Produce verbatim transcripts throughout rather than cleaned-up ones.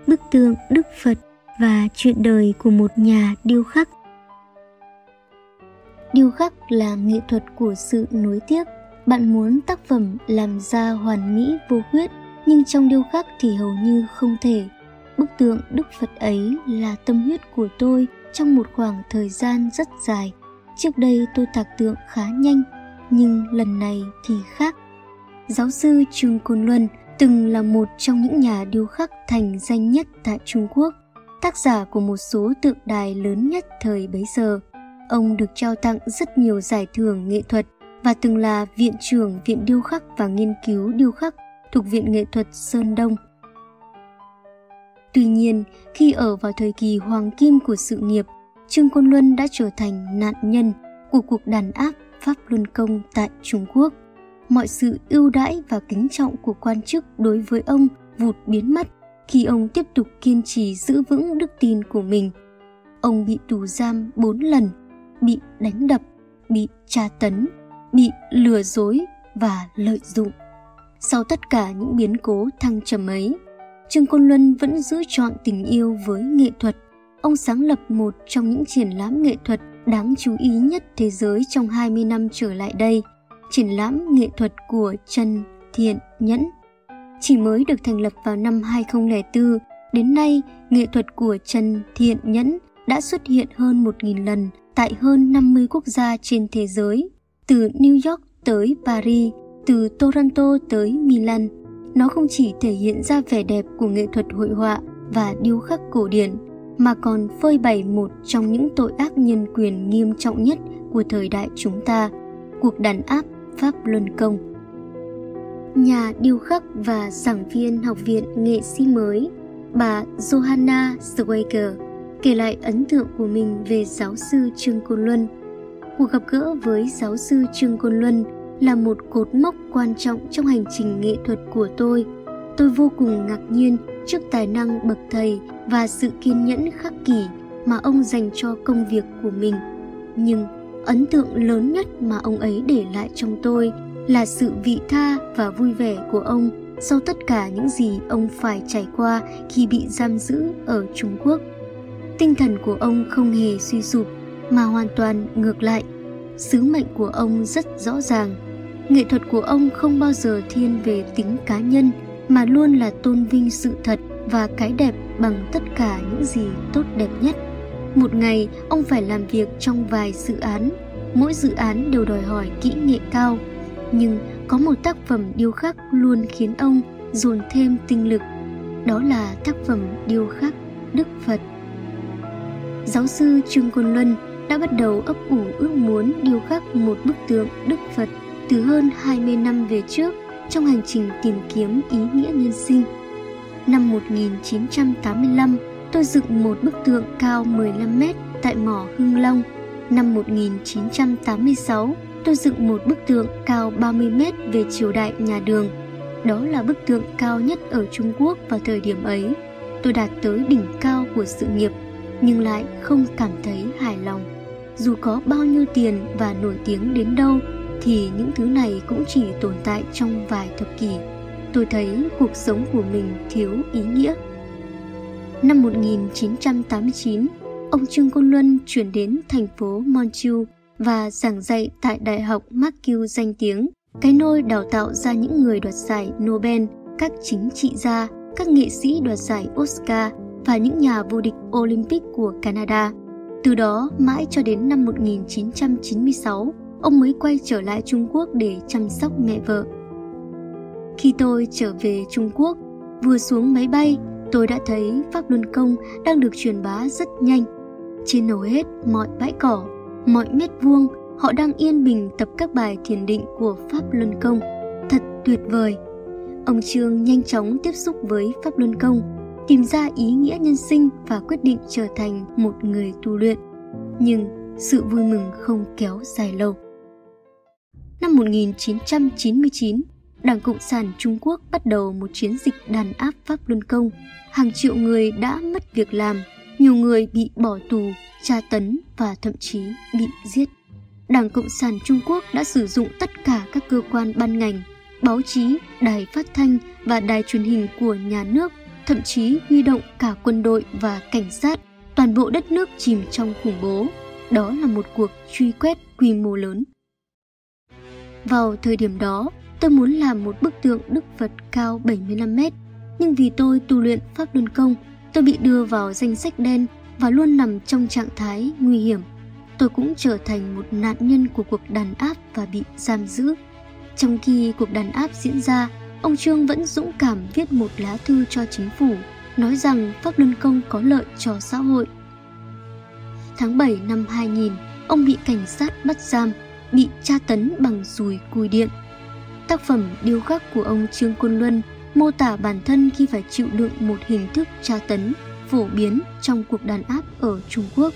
bức tượng Đức Phật và chuyện đời của một nhà điêu khắc. Điêu khắc là nghệ thuật của sự nối tiếc. Bạn muốn tác phẩm làm ra hoàn mỹ vô khuyết, nhưng trong điêu khắc thì hầu như không thể. Bức tượng Đức Phật ấy là tâm huyết của tôi trong một khoảng thời gian rất dài. Trước đây tôi tạc tượng khá nhanh, nhưng lần này thì khác. Giáo sư Trương Côn Luân từng là một trong những nhà điêu khắc thành danh nhất tại Trung Quốc, tác giả của một số tượng đài lớn nhất thời bấy giờ. Ông được trao tặng rất nhiều giải thưởng nghệ thuật và từng là viện trưởng Viện Điêu khắc và Nghiên cứu Điêu khắc thuộc Viện Nghệ thuật Sơn Đông. Tuy nhiên, khi ở vào thời kỳ hoàng kim của sự nghiệp, Trương Côn Luân đã trở thành nạn nhân của cuộc đàn áp Pháp Luân Công tại Trung Quốc. Mọi sự ưu đãi và kính trọng của quan chức đối với ông vụt biến mất khi ông tiếp tục kiên trì giữ vững đức tin của mình. Ông bị tù giam bốn lần, bị đánh đập, bị tra tấn, bị lừa dối và lợi dụng. Sau tất cả những biến cố thăng trầm ấy, Trương Côn Luân vẫn giữ trọn tình yêu với nghệ thuật. Ông sáng lập một trong những triển lãm nghệ thuật đáng chú ý nhất thế giới trong hai mươi năm trở lại đây, triển lãm nghệ thuật của Trần Thiện Nhẫn. Chỉ mới được thành lập vào năm hai không không bốn, đến nay nghệ thuật của Trần Thiện Nhẫn đã xuất hiện hơn một nghìn lần tại hơn năm mươi quốc gia trên thế giới, từ New York tới Paris, từ Toronto tới Milan. Nó không chỉ thể hiện ra vẻ đẹp của nghệ thuật hội họa và điêu khắc cổ điển, mà còn phơi bày một trong những tội ác nhân quyền nghiêm trọng nhất của thời đại chúng ta, cuộc đàn áp Pháp Luân Công. Nhà điêu khắc và giảng viên Học viện Nghệ sĩ mới, bà Johanna Schweiger, kể lại ấn tượng của mình về giáo sư Trương Côn Luân. Cuộc gặp gỡ với giáo sư Trương Côn Luân là một cột mốc quan trọng trong hành trình nghệ thuật của tôi. Tôi vô cùng ngạc nhiên trước tài năng bậc thầy và sự kiên nhẫn khắc kỷ mà ông dành cho công việc của mình. Nhưng ấn tượng lớn nhất mà ông ấy để lại trong tôi là sự vị tha và vui vẻ của ông sau tất cả những gì ông phải trải qua khi bị giam giữ ở Trung Quốc. Tinh thần của ông không hề suy sụp, mà hoàn toàn ngược lại. Sứ mệnh của ông rất rõ ràng. Nghệ thuật của ông không bao giờ thiên về tính cá nhân, mà luôn là tôn vinh sự thật và cái đẹp bằng tất cả những gì tốt đẹp nhất. Một ngày, ông phải làm việc trong vài dự án. Mỗi dự án đều đòi hỏi kỹ nghệ cao. Nhưng có một tác phẩm điêu khắc luôn khiến ông dồn thêm tinh lực. Đó là tác phẩm điêu khắc Đức Phật. Giáo sư Trương Côn Luân đã bắt đầu ấp ủ ước muốn điêu khắc một bức tượng Đức Phật từ hơn hai mươi năm về trước trong hành trình tìm kiếm ý nghĩa nhân sinh. Năm một nghìn chín trăm tám mươi lăm, tôi dựng một bức tượng cao mười lăm mét tại mỏ Hưng Long. Năm một nghìn chín trăm tám mươi sáu, tôi dựng một bức tượng cao ba mươi mét về triều đại nhà Đường. Đó là bức tượng cao nhất ở Trung Quốc vào thời điểm ấy. Tôi đạt tới đỉnh cao của sự nghiệp, nhưng lại không cảm thấy hài lòng. Dù có bao nhiêu tiền và nổi tiếng đến đâu, thì những thứ này cũng chỉ tồn tại trong vài thập kỷ. Tôi thấy cuộc sống của mình thiếu ý nghĩa. Năm một nghìn chín trăm tám mươi chín, ông Trương Côn Luân chuyển đến thành phố Montreal và giảng dạy tại Đại học McGill danh tiếng, cái nôi đào tạo ra những người đoạt giải Nobel, các chính trị gia, các nghệ sĩ đoạt giải Oscar và những nhà vô địch Olympic của Canada. Từ đó mãi cho đến năm một nghìn chín trăm chín mươi sáu, ông mới quay trở lại Trung Quốc để chăm sóc mẹ vợ. Khi tôi trở về Trung Quốc, vừa xuống máy bay, tôi đã thấy Pháp Luân Công đang được truyền bá rất nhanh. Trên hầu hết mọi bãi cỏ, mọi mét vuông, họ đang yên bình tập các bài thiền định của Pháp Luân Công. Thật tuyệt vời! Ông Trương nhanh chóng tiếp xúc với Pháp Luân Công, tìm ra ý nghĩa nhân sinh và quyết định trở thành một người tu luyện. Nhưng sự vui mừng không kéo dài lâu. Năm một nghìn chín trăm chín mươi chín, Đảng Cộng sản Trung Quốc bắt đầu một chiến dịch đàn áp Pháp Luân Công. Hàng triệu người đã mất việc làm, nhiều người bị bỏ tù, tra tấn và thậm chí bị giết. Đảng Cộng sản Trung Quốc đã sử dụng tất cả các cơ quan ban ngành, báo chí, đài phát thanh và đài truyền hình của nhà nước, thậm chí huy động cả quân đội và cảnh sát, toàn bộ đất nước chìm trong khủng bố. Đó là một cuộc truy quét quy mô lớn. Vào thời điểm đó, tôi muốn làm một bức tượng Đức Phật cao bảy mươi lăm mét, nhưng vì tôi tu luyện Pháp Luân Công, tôi bị đưa vào danh sách đen và luôn nằm trong trạng thái nguy hiểm. Tôi cũng trở thành một nạn nhân của cuộc đàn áp và bị giam giữ. Trong khi cuộc đàn áp diễn ra, ông Trương vẫn dũng cảm viết một lá thư cho chính phủ, nói rằng Pháp Luân Công có lợi cho xã hội. Tháng bảy năm hai nghìn, ông bị cảnh sát bắt giam, bị tra tấn bằng dùi cùi điện. Tác phẩm điêu khắc của ông Trương Côn Luân mô tả bản thân khi phải chịu đựng một hình thức tra tấn phổ biến trong cuộc đàn áp ở Trung Quốc.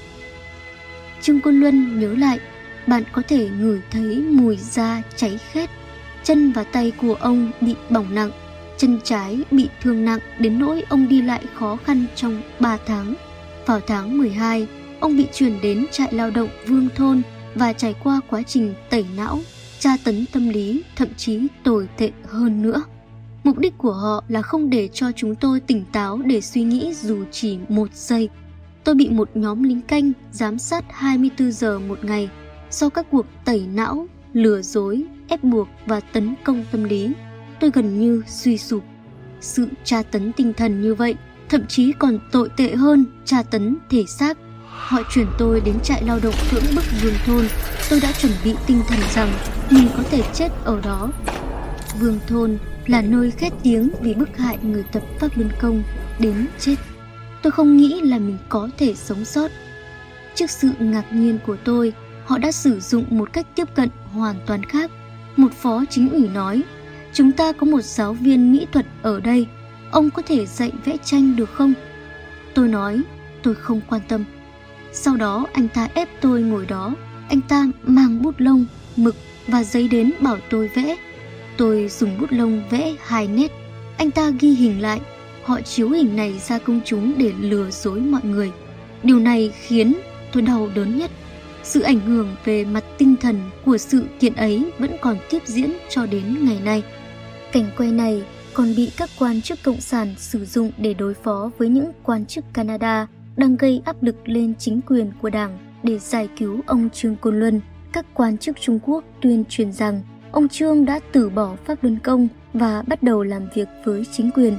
Trương Côn Luân nhớ lại, bạn có thể ngửi thấy mùi da cháy khét. Chân và tay của ông bị bỏng nặng, chân trái bị thương nặng đến nỗi ông đi lại khó khăn trong ba tháng. Vào tháng mười hai, ông bị chuyển đến trại lao động Vương Thôn và trải qua quá trình tẩy não, tra tấn tâm lý, thậm chí tồi tệ hơn nữa. Mục đích của họ là không để cho chúng tôi tỉnh táo để suy nghĩ dù chỉ một giây. Tôi bị một nhóm lính canh giám sát hai mươi tư giờ một ngày. Sau các cuộc tẩy não, lừa dối, ép buộc và tấn công tâm lý, tôi gần như suy sụp. Sự tra tấn tinh thần như vậy thậm chí còn tồi tệ hơn tra tấn thể xác. Họ chuyển tôi đến trại lao động cưỡng bức Vương Thôn. Tôi đã chuẩn bị tinh thần rằng mình có thể chết ở đó. Vương Thôn là nơi khét tiếng vì bức hại người tập Pháp Luân Công đến chết. Tôi không nghĩ là mình có thể sống sót. Trước sự ngạc nhiên của tôi, họ đã sử dụng một cách tiếp cận hoàn toàn khác. Một phó chính ủy nói, chúng ta có một giáo viên mỹ thuật ở đây, ông có thể dạy vẽ tranh được không? Tôi nói, tôi không quan tâm. Sau đó anh ta ép tôi ngồi đó, anh ta mang bút lông, mực và giấy đến bảo tôi vẽ. Tôi dùng bút lông vẽ hai nét, anh ta ghi hình lại. Họ chiếu hình này ra công chúng để lừa dối mọi người. Điều này khiến tôi đau đớn nhất. Sự ảnh hưởng về mặt tinh thần của sự kiện ấy vẫn còn tiếp diễn cho đến ngày nay. Cảnh quay này còn bị các quan chức cộng sản sử dụng để đối phó với những quan chức Canada đang gây áp lực lên chính quyền của Đảng để giải cứu ông Trương Côn Luân. Các quan chức Trung Quốc tuyên truyền rằng ông Trương đã từ bỏ Pháp Luân Công và bắt đầu làm việc với chính quyền.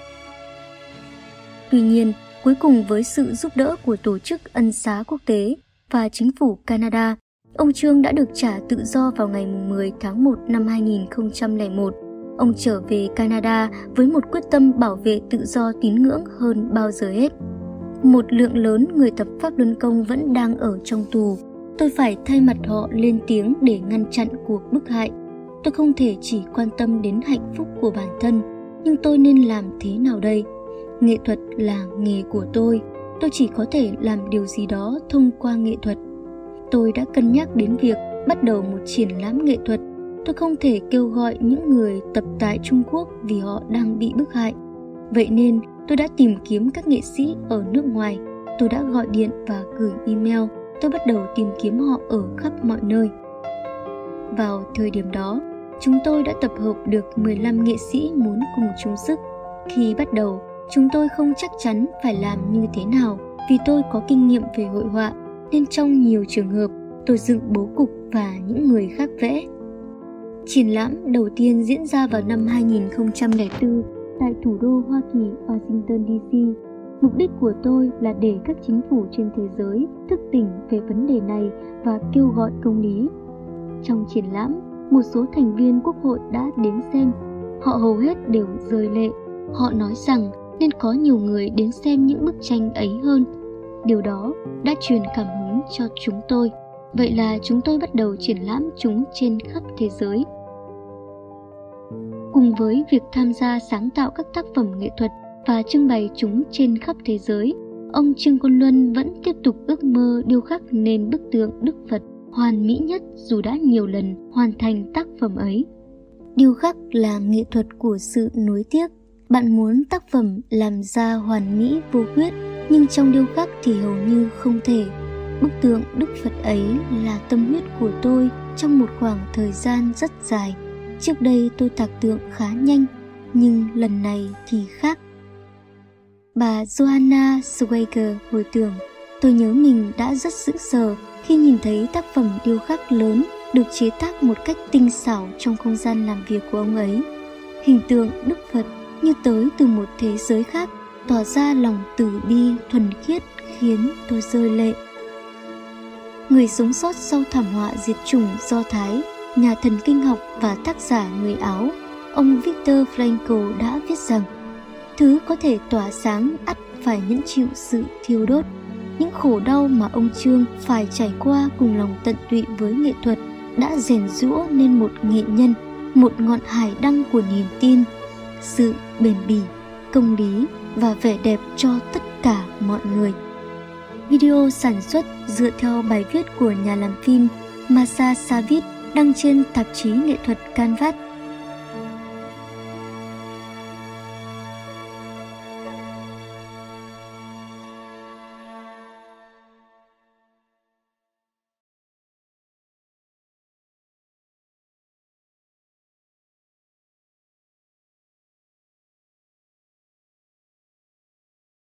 Tuy nhiên, cuối cùng với sự giúp đỡ của Tổ chức Ân xá Quốc tế và chính phủ Canada, ông Trương đã được trả tự do vào ngày mười tháng một năm hai nghìn không trăm lẻ một. Ông trở về Canada với một quyết tâm bảo vệ tự do tín ngưỡng hơn bao giờ hết. Một lượng lớn người tập Pháp Luân Công vẫn đang ở trong tù. Tôi phải thay mặt họ lên tiếng để ngăn chặn cuộc bức hại. Tôi không thể chỉ quan tâm đến hạnh phúc của bản thân, nhưng tôi nên làm thế nào đây? Nghệ thuật là nghề của tôi. Tôi chỉ có thể làm điều gì đó thông qua nghệ thuật. Tôi đã cân nhắc đến việc bắt đầu một triển lãm nghệ thuật. Tôi không thể kêu gọi những người tập tại Trung Quốc vì họ đang bị bức hại. Vậy nên tôi đã tìm kiếm các nghệ sĩ ở nước ngoài. Tôi đã gọi điện và gửi email. Tôi bắt đầu tìm kiếm họ ở khắp mọi nơi. Vào thời điểm đó, chúng tôi đã tập hợp được mười lăm nghệ sĩ muốn cùng chung sức. Khi bắt đầu, chúng tôi không chắc chắn phải làm như thế nào vì tôi có kinh nghiệm về hội họa, nên trong nhiều trường hợp tôi dựng bố cục và những người khác vẽ. Triển lãm đầu tiên diễn ra vào năm hai nghìn không trăm lẻ bốn tại thủ đô Hoa Kỳ, Washington đê xê. Mục đích của tôi là để các chính phủ trên thế giới thức tỉnh về vấn đề này và kêu gọi công lý. Trong triển lãm, một số thành viên quốc hội đã đến xem. Họ hầu hết đều rơi lệ. Họ nói rằng nên có nhiều người đến xem những bức tranh ấy hơn. Điều đó đã truyền cảm hứng cho chúng tôi. Vậy là chúng tôi bắt đầu triển lãm chúng trên khắp thế giới. Cùng với việc tham gia sáng tạo các tác phẩm nghệ thuật và trưng bày chúng trên khắp thế giới, ông Trương Côn Luân vẫn tiếp tục ước mơ điêu khắc nên bức tượng Đức Phật hoàn mỹ nhất dù đã nhiều lần hoàn thành tác phẩm ấy. Điêu khắc là nghệ thuật của sự nuối tiếc. Bạn muốn tác phẩm làm ra hoàn mỹ vô khuyết, nhưng trong điêu khắc thì hầu như không thể. Bức tượng Đức Phật ấy là tâm huyết của tôi trong một khoảng thời gian rất dài. Trước đây tôi tạc tượng khá nhanh, nhưng lần này thì khác. Bà Johanna Schweiger hồi tưởng, tôi nhớ mình đã rất sững sờ khi nhìn thấy tác phẩm điêu khắc lớn được chế tác một cách tinh xảo trong không gian làm việc của ông ấy. Hình tượng Đức Phật như tới từ một thế giới khác, tỏ ra lòng từ bi thuần khiết khiến tôi rơi lệ. Người sống sót sau thảm họa diệt chủng Do Thái, nhà thần kinh học và tác giả người Áo, ông Viktor Frankl đã viết rằng thứ có thể tỏa sáng ắt phải nhẫn chịu sự thiêu đốt. Những khổ đau mà ông Trương phải trải qua cùng lòng tận tụy với nghệ thuật đã rèn giũa nên một nghệ nhân, một ngọn hải đăng của niềm tin, sự bền bỉ, công lý và vẻ đẹp cho tất cả mọi người. Video sản xuất dựa theo bài viết của nhà làm phim Masha Savit đăng trên tạp chí nghệ thuật Canvas